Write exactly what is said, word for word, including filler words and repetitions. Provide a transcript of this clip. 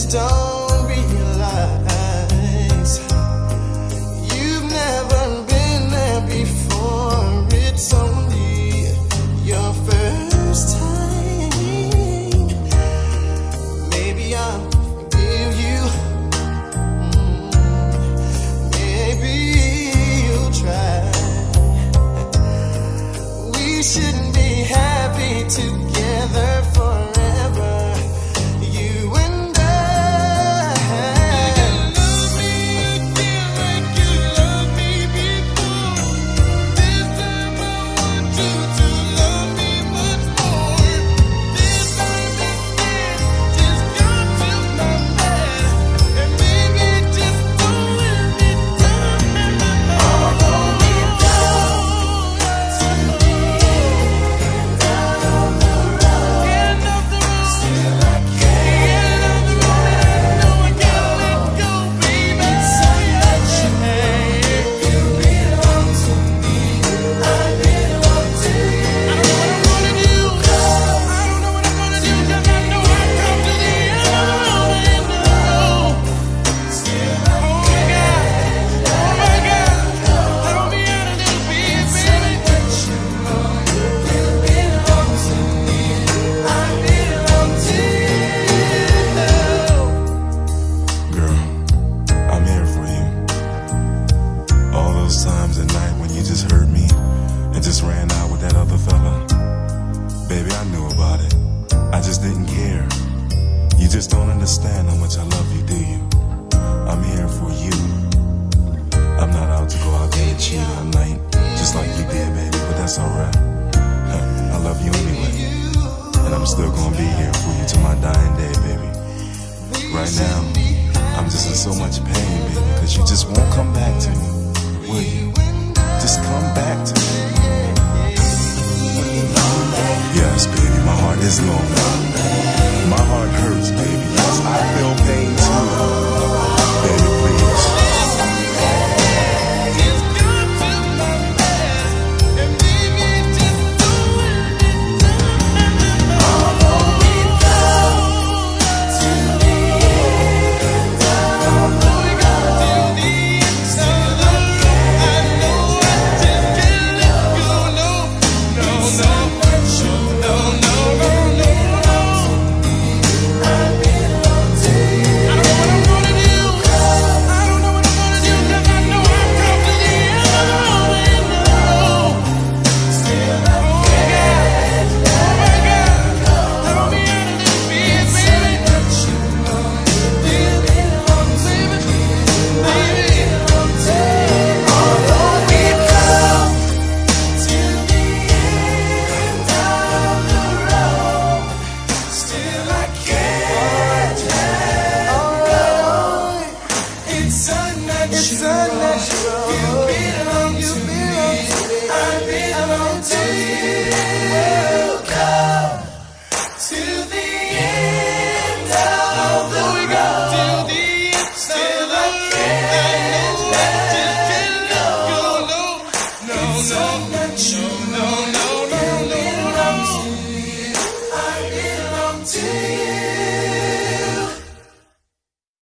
just don't realize you've never been there before. It's only your first time. Maybe I'll forgive you. Mm, maybe you'll try. We shouldn't be happy together forever. You and I. You love me again like you loved me before. This time I want you to love me much more. This time instead, just come to my bed, and maybe just don't let me down. Although we've gone to the end of the road, end of the road, still I can't end of the road. I know I gotta let go, baby. So much you belong to me, I belong to you. I don't know what I'm gonna do. I don't know what I'm gonna do, 'cause I know I've come to the end of the road, end of the road. Still I oh my God, oh my God, help me out a little bit, baby. So much you belong to me, I belong to you. Girl, I'm here for you. All those times at night when you just hurt me and just ran out with that other fella. Baby, I knew about it. I just didn't care. You just don't understand how much I love you, do you? I'm here for you. I'm not out to go out there and cheat all night, just like you did, baby, but that's alright. I love you anyway. And I'm still gonna be here for you till my dying day, baby. Right now, I'm just in so much pain, baby, because you just won't come back to me, will you? Just come back to me. Yes, baby, my heart is lonely.